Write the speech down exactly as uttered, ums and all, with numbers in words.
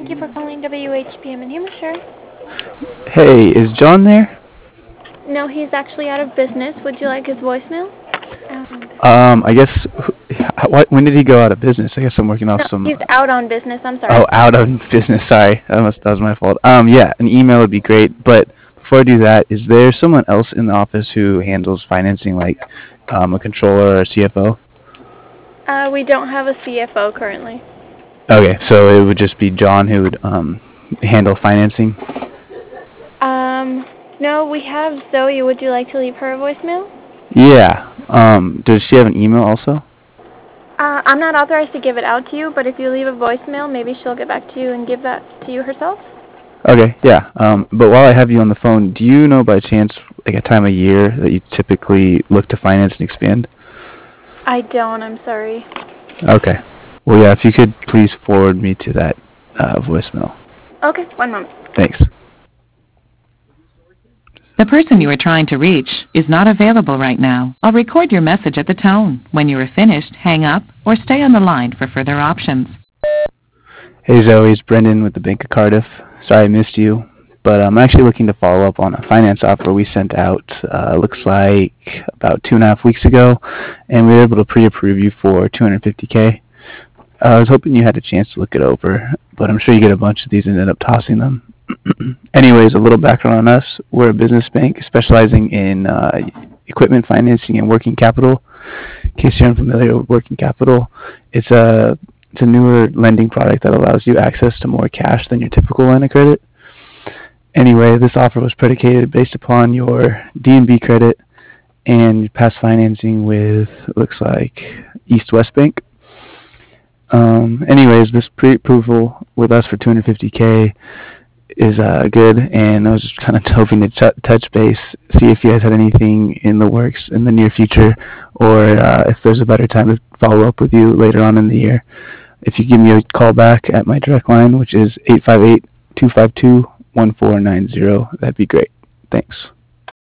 Thank you for calling W H P M in Hampshire. Hey, is John there? No, he's actually out of business. Would you like his voicemail? Um, Um, I guess. What? When did he go out of business? I guess I'm working off no, some. he's out on business. I'm sorry. Oh, out of business. Sorry, that must that was my fault. Um, yeah, an email would be great. But before I do that, is there someone else in the office who handles financing, like um, a controller or a C F O? Uh, we don't have a C F O currently. Okay, so it would just be John who would um handle financing. Um, no, we have Zoe. Would you like to leave her a voicemail? Yeah. Um, does she have an email also? Uh, I'm not authorized to give it out to you, but if you leave a voicemail, maybe she'll get back to you and give that to you herself. Okay, yeah. Um, but while I have you on the phone, do you know by chance like a time of year that you typically look to finance and expand? I don't. I'm sorry. Okay. Well, yeah, if you could please forward me to that uh, voicemail. Okay, one moment. Thanks. The person you are trying to reach is not available right now. I'll record your message at the tone. When you are finished, hang up or stay on the line for further options. Hey Zoe, it's Brendan with the Bank of Cardiff. Sorry I missed you, but I'm actually looking to follow up on a finance offer we sent out, uh, looks like about two and a half weeks ago, and we were able to pre-approve you for two hundred fifty K. Uh, I was hoping you had a chance to look it over, but I'm sure you get a bunch of these and end up tossing them. Anyways, a little background on us. We're a business bank specializing in uh, equipment financing and working capital. In case you're unfamiliar with working capital, it's a it's a newer lending product that allows you access to more cash than your typical line of credit. Anyway, this offer was predicated based upon your D and B credit and past financing with, looks like, East West Bank. Um, anyways, this pre-approval with us for two hundred fifty K is uh, good, and I was just kind of hoping to t- touch base, see if you guys had anything in the works in the near future, or uh, if there's a better time to follow up with you later on in the year. If you give me a call back at my direct line, which is eight five eight, two five two, one four nine zero, that'd be great. Thanks.